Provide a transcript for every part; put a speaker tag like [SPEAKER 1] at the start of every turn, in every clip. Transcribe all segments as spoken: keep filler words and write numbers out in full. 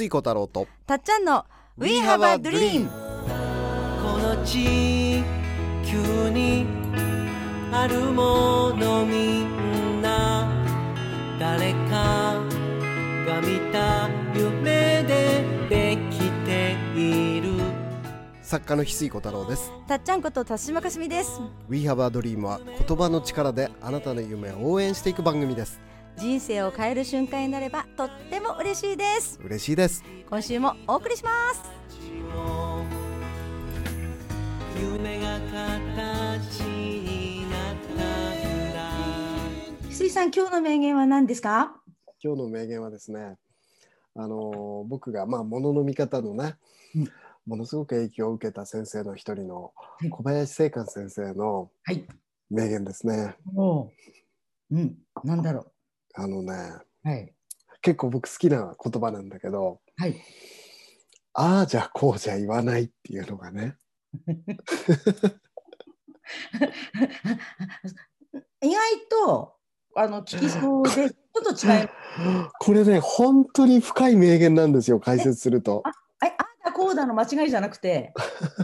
[SPEAKER 1] 水小太郎と
[SPEAKER 2] たっちゃんの We have a dream。
[SPEAKER 3] この地球にあるものみんな誰かが見た夢でできている。
[SPEAKER 1] 作家の翡翠小太郎です。
[SPEAKER 2] たっちゃんこと田島かすみです。
[SPEAKER 1] We have a dream は言葉の力であなたの夢を応援していく番組です。
[SPEAKER 2] 人生を変える瞬間になればとっても嬉しいです。
[SPEAKER 1] 嬉しいです。
[SPEAKER 2] 今週もお送りします。
[SPEAKER 3] 夢が形になったんだ。
[SPEAKER 2] 翡翠さん、今日の名言は何ですか？
[SPEAKER 1] 今日の名言はですね、あの僕がまあ物の見方のね、うん、ものすごく影響を受けた先生の一人の小林正観先生の名言ですね。はい、
[SPEAKER 2] おう、うん、なんだろう。
[SPEAKER 1] あのね、
[SPEAKER 2] はい、結
[SPEAKER 1] 構僕好きな言葉なんだけど、
[SPEAKER 2] はい、
[SPEAKER 1] ああじゃこうじゃ言わないっていうのがね
[SPEAKER 2] 意外とあの聞きそうでちょっと違い
[SPEAKER 1] これね本当に深い名言なんですよ、解説すると。
[SPEAKER 2] あああだこうだの間違いじゃなくて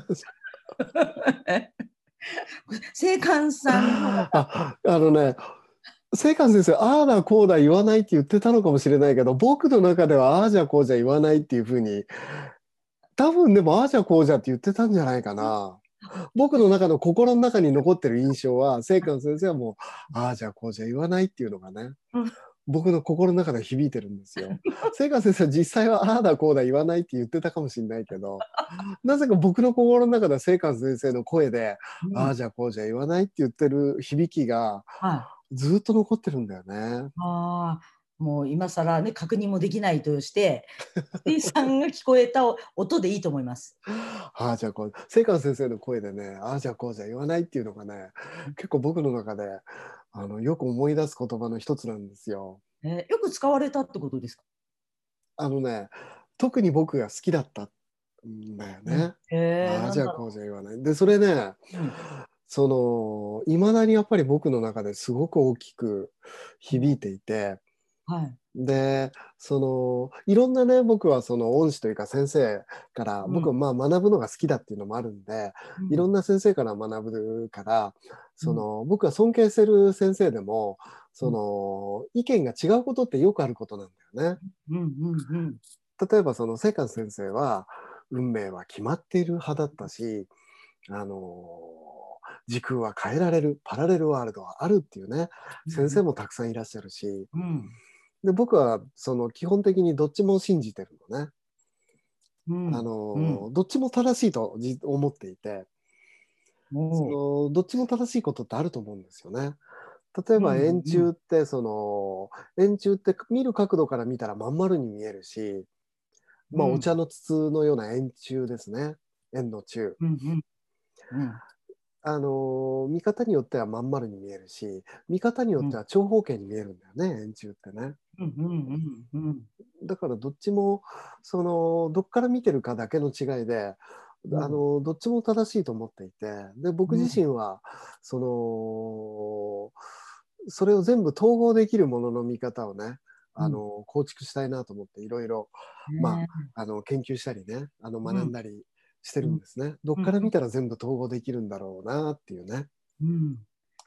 [SPEAKER 2] 正観さんの
[SPEAKER 1] ああのね正観先生、ああだこうだ言わないって言ってたのかもしれないけど、僕の中ではああじゃこうじゃ言わないっていうふうに、多分でもああじゃこうじゃって言ってたんじゃないかな。僕の中の心の中に残ってる印象は、正観先生はもうああじゃこうじゃ言わないっていうのがね、僕の心の中で響いてるんですよ。正観先生は実際はああだこうだ言わないって言ってたかもしれないけど、なぜか僕の心の中では正観先生の声で、うん、ああじゃこうじゃ言わないって言ってる響きが、はい、ずっと残ってるんだよね。
[SPEAKER 2] ああ、もう今更ね確認もできないとして翡翠さんが聞こえた音でいいと思います。
[SPEAKER 1] ああじゃあこう、正観先生の声でね、ああじゃこうじゃ言わないっていうのがね、結構僕の中であのよく思い出す言葉の一つなんですよ。
[SPEAKER 2] えー、よく使われたってことですか？
[SPEAKER 1] あのね、特に僕が好きだったんだよね。うん、ああじゃこうじゃ言わない。でそれね、うん、その未だにやっぱり僕の中ですごく大きく響いていて、はい、でそのいろんなね、僕はその恩師というか先生から、うん、僕はまあ学ぶのが好きだっていうのもあるんで、うん、いろんな先生から学ぶから、その、うん、僕が尊敬してる先生でもその、うん、意見が違うことってよくあることなんだよね。うんうんうん、例えばその正観先生は運命は決まっている派だったし、あの時空は変えられる、パラレルワールドはあるっていうね、先生もたくさんいらっしゃるし、うん、で僕はその基本的にどっちも信じてるのね。うん、あの、うん、どっちも正しいと思っていて、そのどっちも正しいことってあると思うんですよね。例えば円柱ってその、うんうん、円柱って見る角度から見たらまん丸に見えるし、まあ、お茶の筒のような円柱ですね。円の柱。うんうんうん、あの見方によってはまん丸に見えるし、見方によっては長方形に見えるんだよね、円柱ってね。うんうんうんうん、だからどっちもそのどっから見てるかだけの違いで、うん、あのどっちも正しいと思っていて、で僕自身はそのそれを全部統合できるものの見方をね、あの、うん、構築したいなと思っていろいろ、まあ、あの研究したりね、あの学んだりしてるんですね。うん、どっから見たら全部統合できるんだろうなっていうね。うん、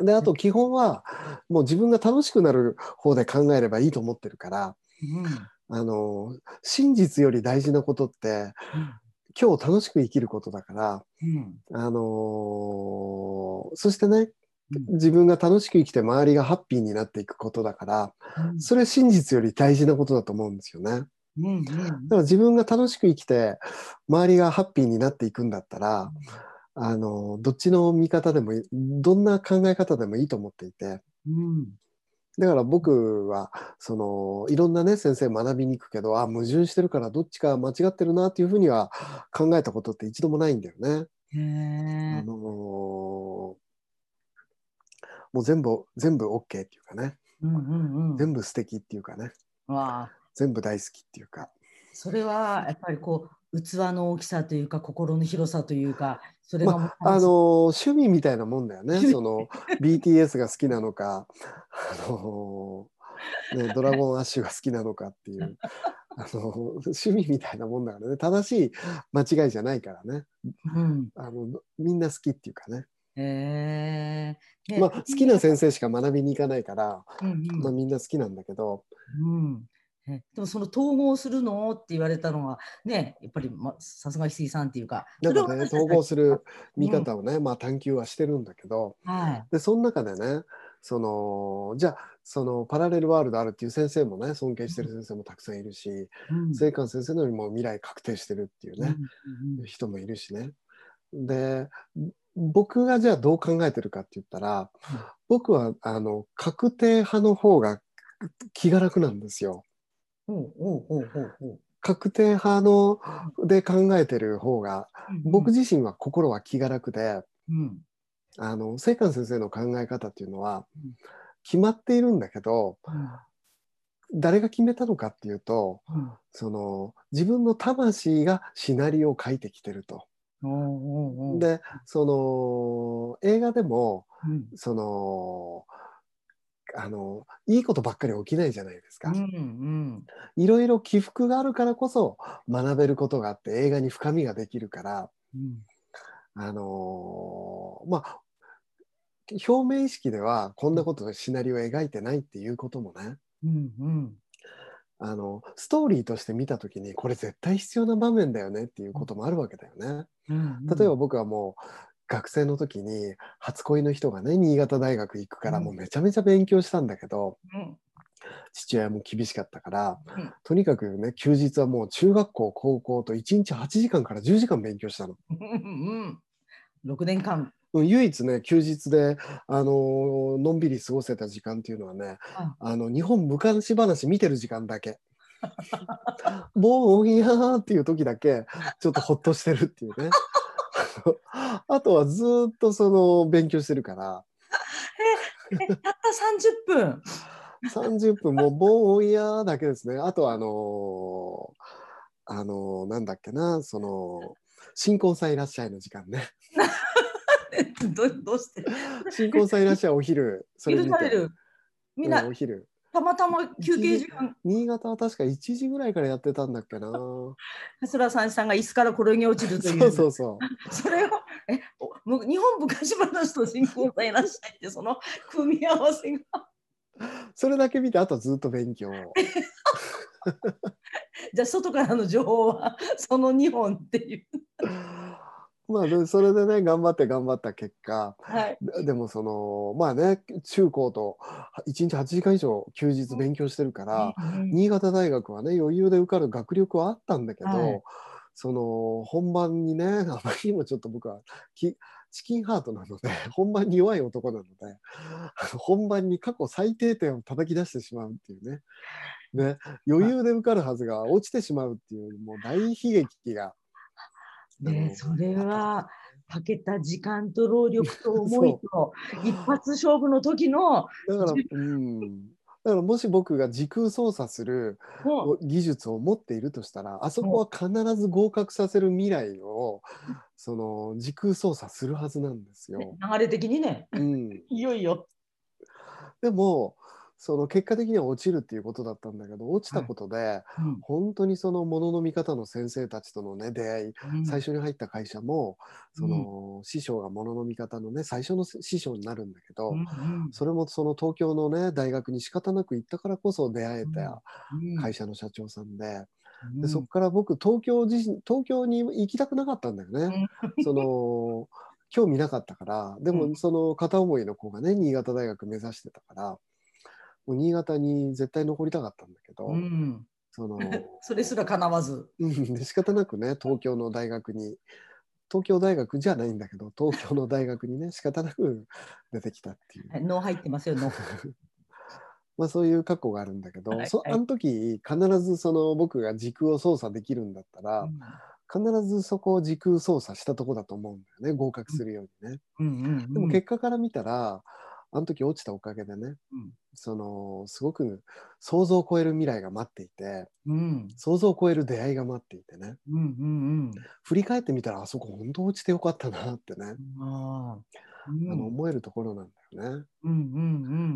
[SPEAKER 1] であと基本はもう自分が楽しくなる方で考えればいいと思ってるから、うん、あの真実より大事なことって、うん、今日楽しく生きることだから、うん、あのー、そしてね、自分が楽しく生きて周りがハッピーになっていくことだから、うん、それ真実より大事なことだと思うんですよね。うんうん、だから自分が楽しく生きて周りがハッピーになっていくんだったら、うん、あのどっちの見方でもどんな考え方でもいいと思っていて、うん、だから僕はそのいろんなね先生学びに行くけど、あ矛盾してるからどっちか間違ってるなっていうふうには考えたことって一度もないんだよね。へあのーもう全部全部 OK っていうかね、うんうんうん、全部素敵っていうかね、わ全部大好きっていうか、
[SPEAKER 2] それはやっぱりこう器の大きさというか心の広さというか、それが、
[SPEAKER 1] まあ、あの趣味みたいなもんだよね。その ビーティーエス が好きなのか、あのね、ドラゴンアッシュが好きなのかっていうあの趣味みたいなもんだからね、正しい間違いじゃないからね、うん、あのみんな好きっていうかね。
[SPEAKER 2] へ
[SPEAKER 1] え。まあ好きな先生しか学びに行かないから、うんうん、まあ、みんな好きなんだけど。
[SPEAKER 2] うん、でもその統合するのって言われたのはね、やっぱりさすが石井さんっていうか、
[SPEAKER 1] なんかね、統合する見方をね、うん、まあ探求はしてるんだけど、はい、でその中でね、そのじゃあそのパラレルワールドあるっていう先生もね、尊敬してる先生もたくさんいるし、聖寛、うん、先生のよりも未来確定してるっていうね、うんうん、人もいるしね。で僕がじゃあどう考えてるかって言ったら、うん、僕はあの確定派の方が気が楽なんですよ。確定派ので考えてる方が、うん、僕自身は心は気が楽で、うん、あの聖寛先生の考え方っていうのは決まっているんだけど、うん、誰が決めたのかっていうと、うん、その自分の魂がシナリオを書いてきてると。でその映画でも、うん、そのあのいいことばっかり起きないじゃないですか。いろいろ起伏があるからこそ学べることがあって映画に深みができるから、うん、あのまあ表面意識ではこんなことでシナリオを描いてないっていうこともね、うんうん、あのストーリーとして見た時にこれ絶対必要な場面だよねっていうこともあるわけだよね。うんうん、例えば僕はもう学生の時に初恋の人がね新潟大学行くからもうめちゃめちゃ勉強したんだけど、うん、父親も厳しかったから、うん、とにかくね休日はもう中学校高校といちにちはちじかんからじゅうじかん勉強したの。うん、
[SPEAKER 2] ろくねんかん
[SPEAKER 1] 唯一ね休日で、あのー、のんびり過ごせた時間っていうのはね、あの日本昔話見てる時間だけぼーんやーっていう時だけちょっとほっとしてるっていうねあとはずっとその勉強してるから
[SPEAKER 2] ええたったさんじゅっぷん
[SPEAKER 1] さんじゅっぷんもうぼーんやーだけですね。あとはあのー、あのー、なんだっけな、その新婚さんいらっしゃいの時間ね
[SPEAKER 2] ど, どうして
[SPEAKER 1] 新婚さんいらっしゃいお昼それ見て
[SPEAKER 2] みんな、
[SPEAKER 1] うん、お昼
[SPEAKER 2] たまたま休憩時間
[SPEAKER 1] 新潟は確かいちじぐらいからやってたんだっけな。
[SPEAKER 2] 桂さんさんが椅子から転げ落ちるという
[SPEAKER 1] そうそうそう
[SPEAKER 2] それをえ日本昔話と新婚さんいらっしゃいってその組み合わせが
[SPEAKER 1] それだけ見てあとずっと勉強
[SPEAKER 2] じゃあ外からの情報はそのにほんっていう
[SPEAKER 1] まあそれでね頑張って頑張った結果、はい、でもそのまあね中高といちにちはちじかん以上休日勉強してるから、うんうん、新潟大学はね余裕で受かる学力はあったんだけど、はい、その本番にねあまりにもちょっと僕はきチキンハートなので本番に弱い男なので本番に過去最低点を叩き出してしまうっていうね。ね余裕で受かるはずが落ちてしまうっていうもう大悲劇が。
[SPEAKER 2] ね、それはかけた時間と労力と思いと一発勝負の時の
[SPEAKER 1] だから、うん、だからもし僕が時空操作する技術を持っているとしたら、あそこは必ず合格させる未来をその時空操作するはずなんですよ。
[SPEAKER 2] 流れ的にね、うん、いよいよ。
[SPEAKER 1] でもその結果的には落ちるっていうことだったんだけど落ちたことで、はいうん、本当にそのものの見方の先生たちとのね出会い、うん、最初に入った会社もその、うん、師匠がものの見方のね最初の師匠になるんだけど、うんうん、それもその東京のね大学に仕方なく行ったからこそ出会えた会社の社長さんで、うん、でそこから僕東京自身東京に行きたくなかったんだよね。うん、その興味なかったからでもその片思いの子がね新潟大学目指してたからもう新潟に絶対残りたかったんだけど、うん、その
[SPEAKER 2] それすら叶わず
[SPEAKER 1] で仕方なくね東京の大学に東京大学じゃないんだけど東京の大学にね仕方なく出てきたっていう。
[SPEAKER 2] 脳入ってますよ脳
[SPEAKER 1] まあそういう過去があるんだけど、はいはい、そあの時必ずその僕が時空を操作できるんだったら、うん、必ずそこを時空操作したとこだと思うんだよね合格するようにね、うんうんうんうん、でも結果から見たらあの時落ちたおかげでね、うん、そのすごく想像を超える未来が待っていて、うん、想像を超える出会いが待っていてね、うんうんうん、振り返ってみたらあそこ本当落ちてよかったなってね、あ
[SPEAKER 2] うん、
[SPEAKER 1] あの思えるところなんだよね。
[SPEAKER 2] うんうんうん、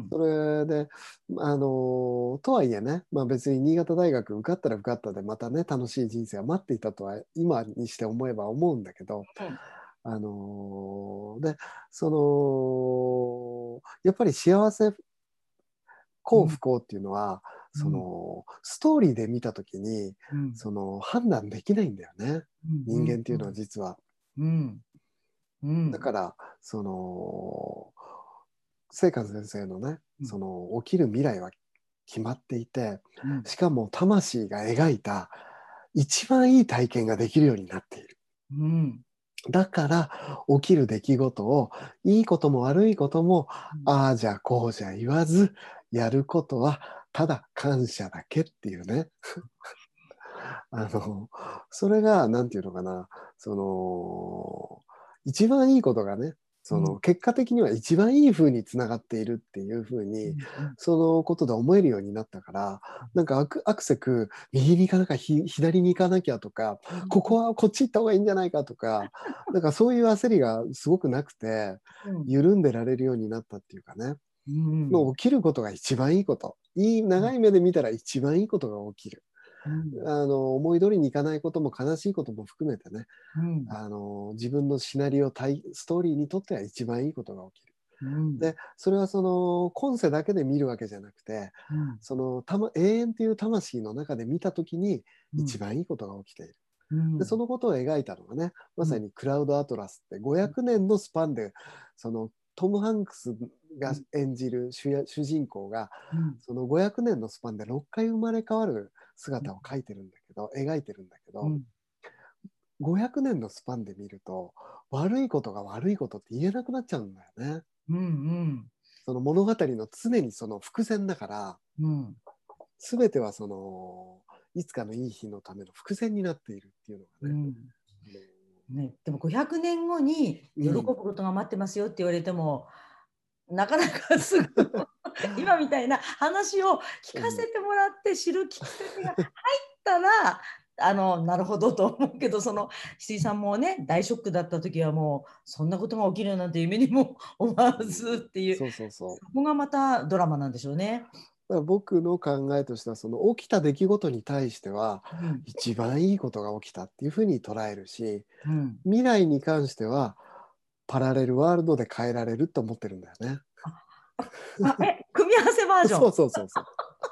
[SPEAKER 1] それであのとはいえね、まあ、別に新潟大学受かったら受かったでまたね楽しい人生は待っていたとは今にして思えば思うんだけど、
[SPEAKER 2] うん、
[SPEAKER 1] あのでそのやっぱり幸せ幸不幸っていうのは、
[SPEAKER 2] うん、
[SPEAKER 1] そのストーリーで見た時に、
[SPEAKER 2] うん、
[SPEAKER 1] その判断できないんだよね、
[SPEAKER 2] うん、
[SPEAKER 1] 人間っていうのは実は。
[SPEAKER 2] うん、うん、
[SPEAKER 1] だからその清観先生のね、その起きる未来は決まっていて、
[SPEAKER 2] うん、
[SPEAKER 1] しかも魂が描いた一番いい体験ができるようになっている。
[SPEAKER 2] うん、
[SPEAKER 1] だから起きる出来事をいいことも悪いこともああじゃこうじゃ言わずやることはただ感謝だけっていうねあのそれがなんていうのかな、その一番いいことがね、その結果的には一番いい風につながっているっていう風にそのことで思えるようになったから、なんかアクアクセク右に行かなきゃ左に行かなきゃとか、ここはこっち行った方がいいんじゃないかとか、なんかそういう焦りがすごくなくて緩んでられるようになったっていうかね、もう起きることが一番いいこと、いい長い目で見たら一番いいことが起きる。うん、あの思い通りにいかないことも悲しいことも含めてね、うん、あの自分のシナリオストーリーにとっては一番いいことが起きる。うん、でそれはその今世だけで見るわけじゃなくて、うん、そのた、ま、永遠という魂の中で見た時に一番いいことが起きている。うん、でそのことを描いたのがね、まさにクラウドアトラスってごひゃくねんのスパンでそのトム・ハンクスが演じる 主, 主人公が、うん、そのごひゃくねんのスパンでろっかい生まれ変わる姿を描いてるんだけど、描いてるんだけど、うん、ごひゃくねんのスパンで見ると悪いことが悪いことって言えなくなっちゃうんだよね。うんうん、その物語の常にその伏線だから、うん、全てはそのいつかのいい日のための伏線になっているっていうのがね。うん
[SPEAKER 2] ね、でもごひゃくねんごに喜ぶことが待ってますよって言われても、うん、なかなかすぐ今みたいな話を聞かせてもらって知るきっかけが入ったらあのなるほどと思うけど、その石井さんもね大ショックだった時はもうそんなことが起きるなんて夢にも思わずっていう、
[SPEAKER 1] そうそうそう、
[SPEAKER 2] そこがまたドラマなんでしょうね。
[SPEAKER 1] だから僕の考えとしてはその起きた出来事に対しては一番いいことが起きたっていうふうに捉えるし、うん、未来に関してはパラレルワールドで変えられると思ってるんだよね。
[SPEAKER 2] あえ組み合わせバージョン。
[SPEAKER 1] そうそうそうそう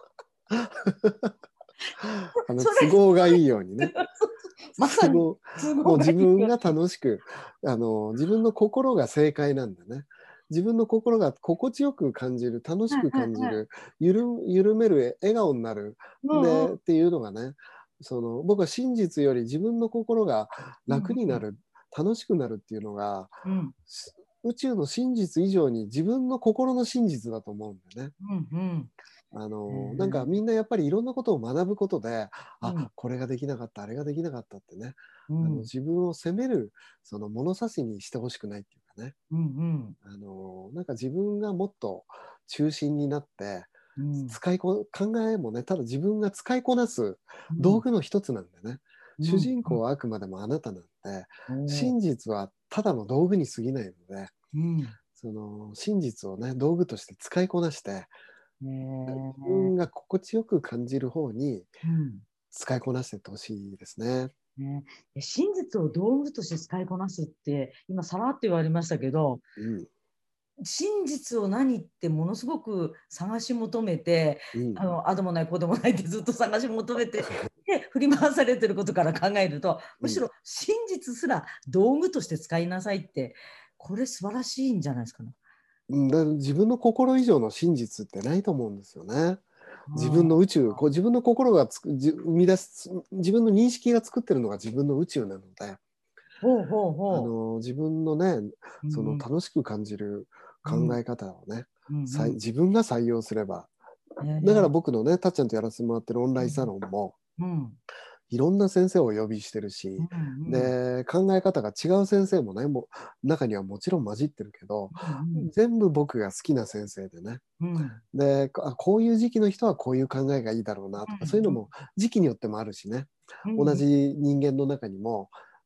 [SPEAKER 1] あの都合がいいようにね
[SPEAKER 2] まさに
[SPEAKER 1] もう自分が楽しくあの自分の心が正解なんだね。自分の心が心地よく感じる、楽しく感じる、はいはいはい、ゆる緩める、笑顔になる、うんうん、でっていうのがね、その僕は真実より自分の心が楽になる、うんうん、楽しくなるっていうのが、うん、宇宙の真実以上に自分の心の真実だと思うんだよね。うんうんあのなんかみんなやっぱりいろんなことを学ぶことで、うん、あこれができなかったあれができなかったってね、うん、あの自分を責めるその物差しにしてほしくないっていうかね、うんうん、あのなんか自分がもっと中心になって、うん、使いこ考えもねただ自分が使いこなす道具の一つなんでね、うん、主人公はあくまでもあなたなんで、うん、真実はただの道具に過ぎないので、うん、その真実をね道具として使いこなして自分が心地よく感じる方に使いこなしていってほしいですね。
[SPEAKER 2] ね、真実を道具として使いこなすって今さらっと言われましたけど、うん、真実を何ってものすごく探し求めて、うん、あのあでもないこうでもないってずっと探し求めてで振り回されてることから考えると、むしろ真実すら道具として使いなさいってこれ素晴らしいんじゃないですかね。
[SPEAKER 1] だ自分の心以上の真実ってないと思うんですよね。自分の宇宙、こう自分の心がつく生み出す、自分の認識が作ってるのが自分の宇宙なので、ほうほうほうあの自分のね、その楽しく感じる考え方をね、うんうん、自分が採用すれば、だから僕のねたっちゃんとやらせてもらってるオンラインサロンも、うんうんいろんな先生をお呼びしてるし、うんうん、で考え方が違う先生もねも中にはもちろん混じってるけど、うんうん、全部僕が好きな先生でね、うん、でこういう時期の人はこういう考えがいいだろうなとか、うんうん、そういうのも時期によってもあるしね、うんうん、同じ人間の中にも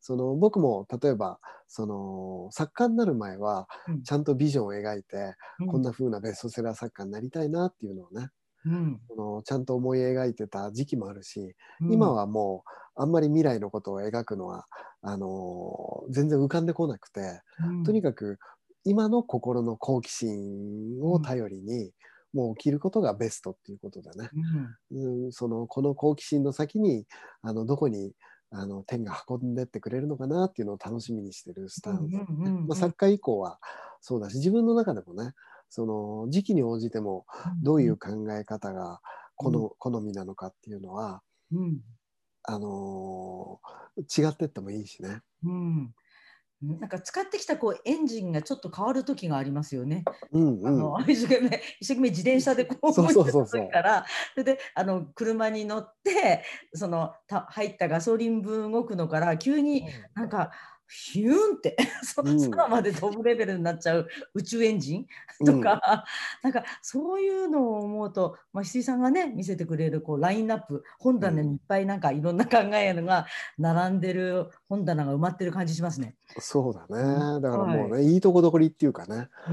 [SPEAKER 1] その僕も例えばその作家になる前はちゃんとビジョンを描いて、うん、こんな風なベストセラー作家になりたいなっていうのをね、うん、そのちゃんと思い描いてた時期もあるし、うん、今はもうあんまり未来のことを描くのはあのー、全然浮かんでこなくて、うん、とにかく今の心の好奇心を頼りに、もう起きることがベストっていうことだね、うんうん、そのこの好奇心の先にあのどこにあの天が運んでってくれるのかなっていうのを楽しみにしてるスタンス、ね、まあ、作家以降はそうだし、自分の中でもね、その時期に応じてもどういう考え方がこの、うん、好みなのかっていうのは、うん、あのー、違ってってもいいしね、
[SPEAKER 2] うん、なんか使ってきたこうエンジンがちょっと変わる時がありますよね。
[SPEAKER 1] うんうん、
[SPEAKER 2] あの一生懸命一生懸命自転車でこう動いてた時からそれであの車に乗ってそのた入ったガソリン分動くのから急になんかヒューンって空まで飛ぶレベルになっちゃう宇宙エンジンとか、うん、なんかそういうのを思うと、まあ、石井さんがね見せてくれるこうラインナップ本棚にいっぱいなんかいろんな考えのが並んでる本棚が埋まってる感じしますね。
[SPEAKER 1] そうだね。だからもうね、はい、いいとこ取りっていうかね、
[SPEAKER 2] うん、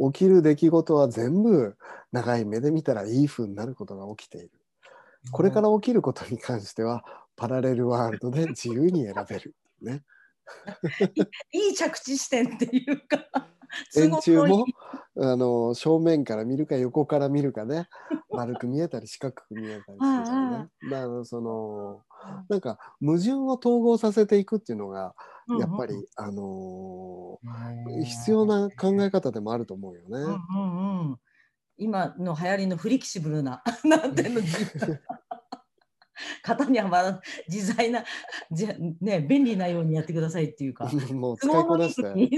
[SPEAKER 1] 起きる出来事は全部長い目で見たらいい風になることが起きている。これから起きることに関してはパラレルワールドで自由に選べるね。
[SPEAKER 2] いい着地視点っていうか
[SPEAKER 1] 円柱もあの正面から見るか横から見るかね、丸く見えたり四角く見えたりするからね。だからそのなんか矛盾を統合させていくっていうのがやっぱり、うんうん、あのー、必要な考え方でもあると思うよね。
[SPEAKER 2] うんうんうん、今の流行りのフレキシブルななんていうの型にはまら自在なじゃ、ね、便利なようにやってくださいっていうか
[SPEAKER 1] もう使いこなして、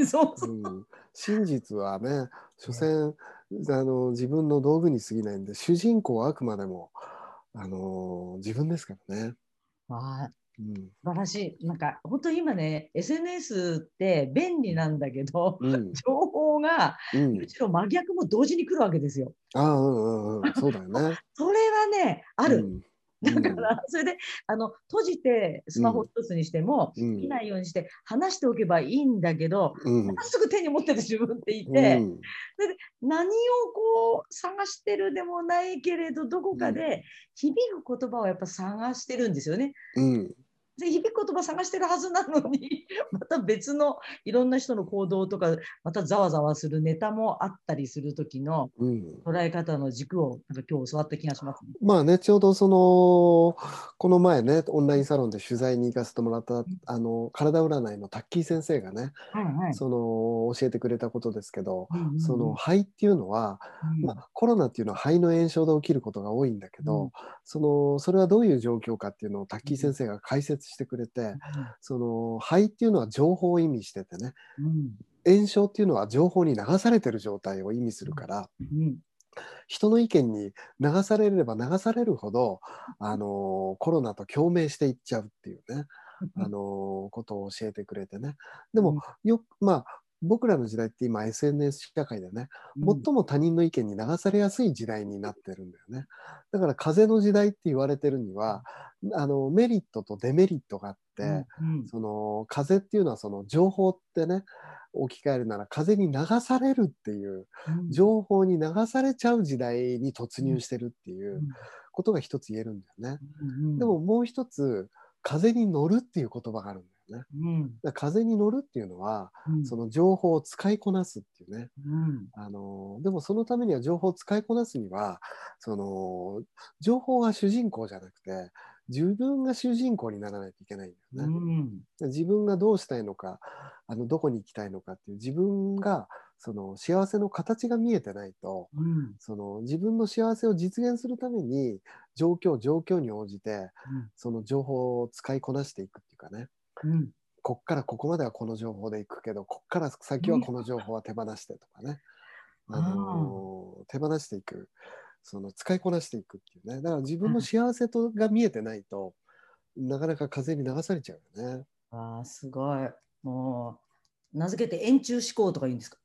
[SPEAKER 1] そうそう、うん、真実はね所詮あの自分の道具に過ぎないんで、主人公はあくまでもあの自分ですからね。
[SPEAKER 2] あ、うん、素晴らしい。なんか本当に今ね エスエヌエス って便利なんだけど、うん、情報が、うん、むしろ真逆も同時に来るわけですよ。
[SPEAKER 1] ああ、うんうん、そうだよね。
[SPEAKER 2] それはねある。うん、だから、それであの閉じてスマホ一つにしても、うん、見ないようにして話しておけばいいんだけど、うん、すぐ手に持ってる自分っていて、うん、で何をこう探してるでもないけれどどこかで響く言葉をやっぱ探してるんですよね。うん、で響く言葉探してるはずなのにまた別のいろんな人の行動とかまたざわざわするネタもあったりする時の捉え方の軸をなんか今日教わった気がしますね。
[SPEAKER 1] まあね、ちょうどそのこの前ねオンラインサロンで取材に行かせてもらった、うん、あの体占いのタッキー先生がね、はいはい、その教えてくれたことですけど、うんうんうん、その肺っていうのは、うん、まあ、コロナっていうのは肺の炎症で起きることが多いんだけど、うん、そのそれはどういう状況かっていうのをタッキー先生が解説してくれて、うん、その肺っていうのは情報を意味しててね、うん、炎症っていうのは情報に流されてる状態を意味するから、うん、人の意見に流されれば流されるほど、あのコロナと共鳴していっちゃうっていうね、あのことを教えてくれてね。でもよまあ僕らの時代って今 エスエヌエス 社会でね、最も他人の意見に流されやすい時代になってるんだよね。だから風の時代って言われてるには、あのメリットとデメリットがあって、うんうん、その風っていうのはその情報ってね、置き換えるなら風に流されるっていう、うん、情報に流されちゃう時代に突入してるっていうことが一つ言えるんだよね。うんうん、でももう一つ風に乗るっていう言葉があるんだよね。うん、だから風に乗るっていうのは、うん、その情報を使いこなすっていうね、うん、あのでもそのためには情報を使いこなすにはその情報が主人公じゃなくて自分が主人公にならないといけないんだよね。うん、自分がどうしたいのか、あのどこに行きたいのかっていう自分がその幸せの形が見えてないと、うん、その自分の幸せを実現するために状況状況に応じて、うん、その情報を使いこなしていくっていうかね、うん、こっからここまではこの情報でいくけどこっから先はこの情報は手放してとかね、あのー、手放していく、その使いこなしていくっていうね。だから自分の幸せとが見えてないとなかなか風に流されちゃうよね。
[SPEAKER 2] あーすごい。もう名付けて円柱思考とか言うんですか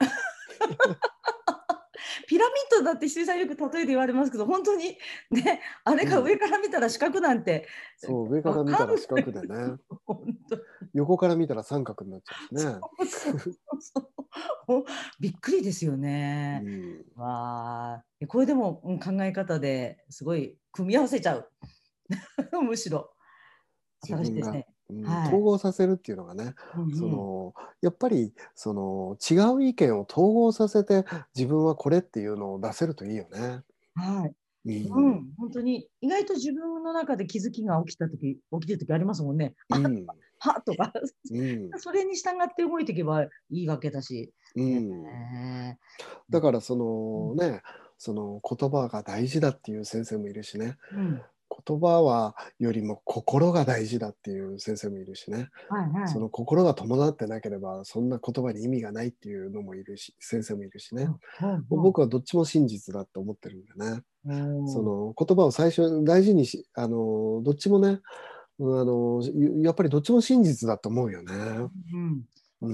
[SPEAKER 2] ピラミッドだって石井さんよく例えて言われますけど本当にね、あれが上から見たら四角なんて、
[SPEAKER 1] うん、そう上から見たら四角でね横から見たら三角になっちゃうしね。
[SPEAKER 2] そうそうそうびっくりですよね。
[SPEAKER 1] うん、
[SPEAKER 2] わあ、これでも考え方ですごい組み合わせちゃう。むしろ
[SPEAKER 1] 自分が、
[SPEAKER 2] ね、
[SPEAKER 1] うん、
[SPEAKER 2] はい、
[SPEAKER 1] 統合させるっていうのがね、うんうん、そのやっぱりその違う意見を統合させて自分はこれっていうのを出せるといいよね。
[SPEAKER 2] はい、うん、うん、本当に意外と自分の中で気づきが起きた時起きてる時ありますもんね。うん、はとか、うん、それに従って動いていけばいいわけだし。うん、
[SPEAKER 1] えー、だからそのね、うん、その言葉が大事だっていう先生もいるしね。うん、言葉はよりも心が大事だっていう先生もいるしね、はいはい、その心が伴ってなければそんな言葉に意味がないっていうのもいるし、先生もいるしね、うんうん、僕はどっちも真実だと思ってるんでね、うん、その言葉を最初大事にし、あのどっちもね、あのやっぱりどっちも真実だと思うよね。うんうん、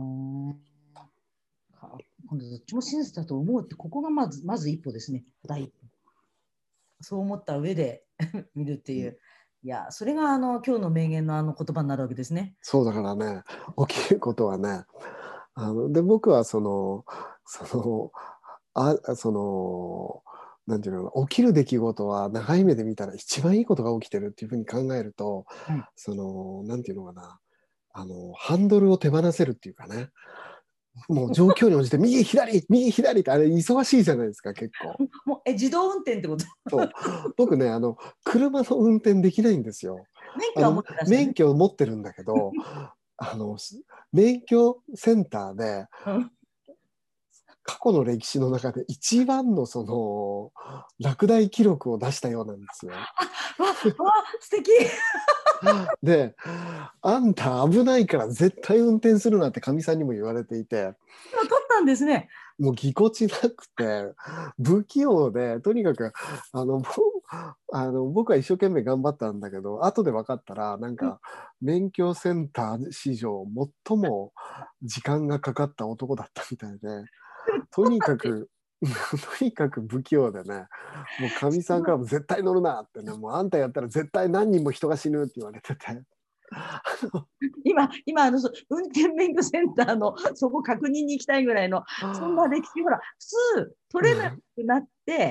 [SPEAKER 2] 今度どっちも真実だと思うって、ここがまずまず一歩ですね。第一歩。そう思った上で見るっていう、うん、いや、それがあの今日の名言のあの言葉になるわけですね。
[SPEAKER 1] そうだからね、起きることはね、あので僕はそのそのあそのなんていうの、起きる出来事は長い目で見たら一番いいことが起きてるっていうふうに考えると、うん、そのなんていうのかな、あのハンドルを手放せるっていうかね。もう状況に応じて右左右左ってあれ忙しいじゃないですか、結構。
[SPEAKER 2] もうえ自動運転ってこと？
[SPEAKER 1] そう僕ね、あの車の運転できないんですよ。
[SPEAKER 2] 免許は持ってらっしゃる？
[SPEAKER 1] 免許を持ってるんだけどあの免許センターで、うん、過去の歴史の中で一番のその落第記録を出したようなんですよ。わ
[SPEAKER 2] わ素敵
[SPEAKER 1] で、あんた危ないから絶対運転するなってかみさんにも言われていて。
[SPEAKER 2] 取ったんですね。
[SPEAKER 1] もうぎこちなくて不器用で、とにかくあのあの僕は一生懸命頑張ったんだけど、後で分かったらなんか免許センター史上最も時間がかかった男だったみたいで、とにかくとにかく不器用でね、もうかみさんからも絶対乗るなってね、もうあんたやったら絶対何人も人が死ぬって言われてて。
[SPEAKER 2] 今、今あの運転免許センターのそこ確認に行きたいぐらいのそんな歴史、ほら普通取れなくなって、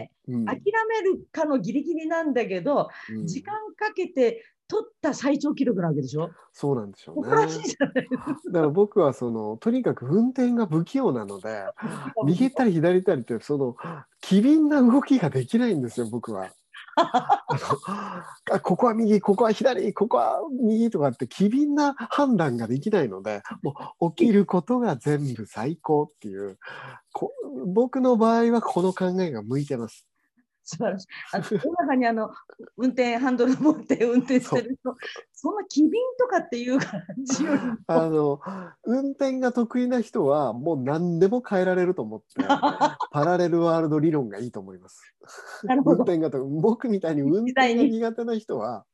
[SPEAKER 2] うん、諦めるかのギリギリなんだけど、うん、時間かけて取った最長記録なわけでしょ。
[SPEAKER 1] そうなんでしょうね。
[SPEAKER 2] 誇らしいじゃないですか。
[SPEAKER 1] だから僕はそのとにかく運転が不器用なので右行ったり左行ったりってその機敏な動きができないんですよ、僕は。あのここは右、ここは左、ここは右とかって機敏な判断ができないので、もう起きることが全部最高っていうこ僕の場合はこの考えが向いてます。
[SPEAKER 2] 素晴らしい。あの世の中にあの運転ハンドル持って運転してる人、そんな機敏とかっていう感じよりも
[SPEAKER 1] あの運転が得意な人はもう何でも変えられると思ってパラレルワールド理論がいいと思います。運転が得意、僕みたいに運転が苦手な人は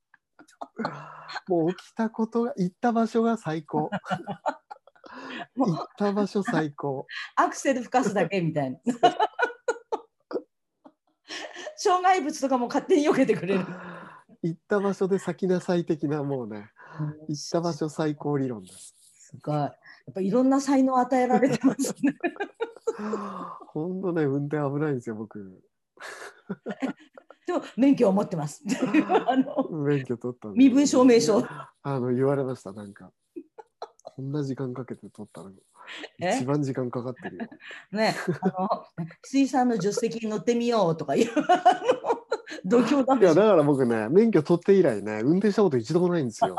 [SPEAKER 1] もう起きたことが、行った場所が最高。行った場所最高。
[SPEAKER 2] アクセル吹かすだけみたいな。障害物とかも勝手に避けてくれる。
[SPEAKER 1] 行った場所で咲きなさい的な、もうね、行った場所最高理論です。
[SPEAKER 2] すごい。やっぱいろんな才能与えられてますね。
[SPEAKER 1] 本当ね、運転危ないんですよ、僕。
[SPEAKER 2] でも免許を持ってます。
[SPEAKER 1] あの免許取ったんで。
[SPEAKER 2] 身分証明書。
[SPEAKER 1] あの言われました、なんか。こんな時間かけて取ったの。一番時間かかってるよ。
[SPEAKER 2] ね、あの水産の助手席に乗ってみようとかいう度胸だ。
[SPEAKER 1] いやだから僕ね、免許取って以来ね、運転したこと一度もないんですよ。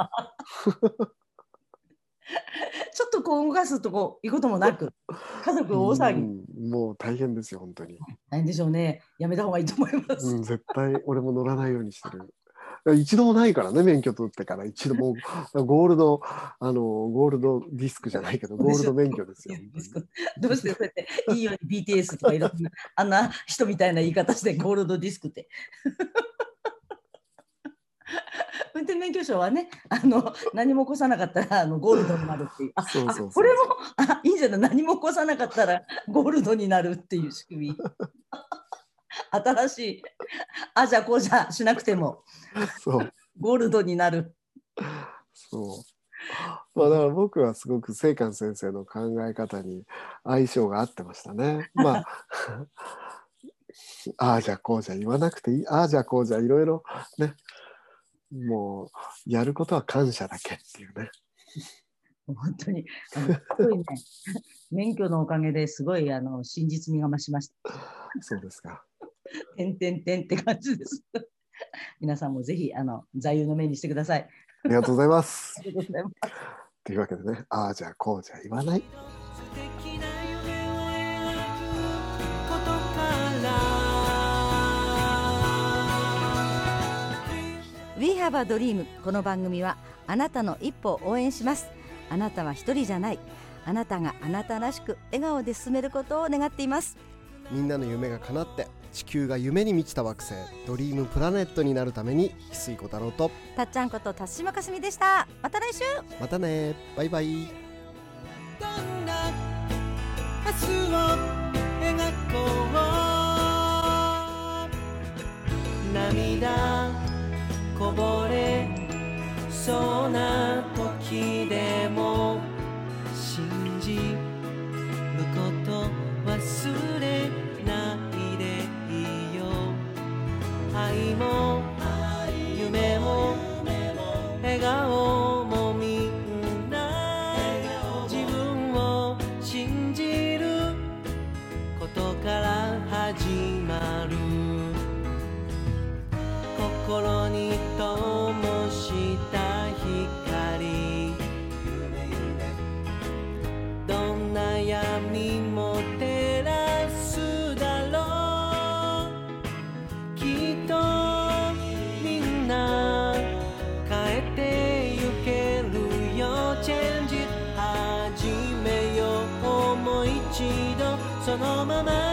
[SPEAKER 2] ちょっとこう動かすとこいうこともなく、家族大騒ぎ。
[SPEAKER 1] うもう大変ですよ、本当に。
[SPEAKER 2] 大変でしょうね。やめた方がいいと思います。
[SPEAKER 1] うん、絶対俺も乗らないようにしてる。一度もないからね、免許取ってから一度もゴールドあのゴールドディスクじゃないけどゴールド免許ですよ。
[SPEAKER 2] どうしてそうやっていいように ビーティーエス とかいろんなあんな人みたいな言い方してゴールドディスクって。運転免許証はね、あの何も起こさなかったらあのゴールドになるっていう。あ、そうそうそう、これもあいいんじゃない、何も起こさなかったらゴールドになるっていう仕組み。新しい、あじゃあこうじゃしなくてもそうゴールドになる。
[SPEAKER 1] そうまあだから僕はすごく清寛先生の考え方に相性が合ってましたね。まあああじゃこうじゃ言わなくていい、ああじゃこうじゃいろいろね、もうやることは感謝だけっていうね。
[SPEAKER 2] 本当にあのすごいね免許のおかげですごいあの真実味が増しました。
[SPEAKER 1] そうですか。
[SPEAKER 2] てんてんてんって感じです。皆さんもぜひあの座右の銘にしてください。
[SPEAKER 1] ありがとうございます。
[SPEAKER 2] ありがとうございます。
[SPEAKER 1] というわけでね、ああじゃこうじゃ言わない。
[SPEAKER 4] We have a dream。 この番組はあなたの一歩を応援します。あなたは一人じゃない。あなたがあなたらしく笑顔で進めることを願っています。
[SPEAKER 1] みんなの夢が叶って地球が夢に満ちた惑星ドリームプラネットになるために、翡翠小太郎と
[SPEAKER 4] たっちゃんこと辰島かすみでした。また来週。
[SPEAKER 1] またね、バイバイ。
[SPEAKER 3] どんな明日を描こう。涙こぼれそうな時でも信じること忘れないでいいよ。愛も夢も笑顔もみんな自分を信じることから始まる。心に灯した光、どんな闇も照らすだろう。きっとみんな変えてゆけるよ。チェンジ始めよう。もう一度そのまま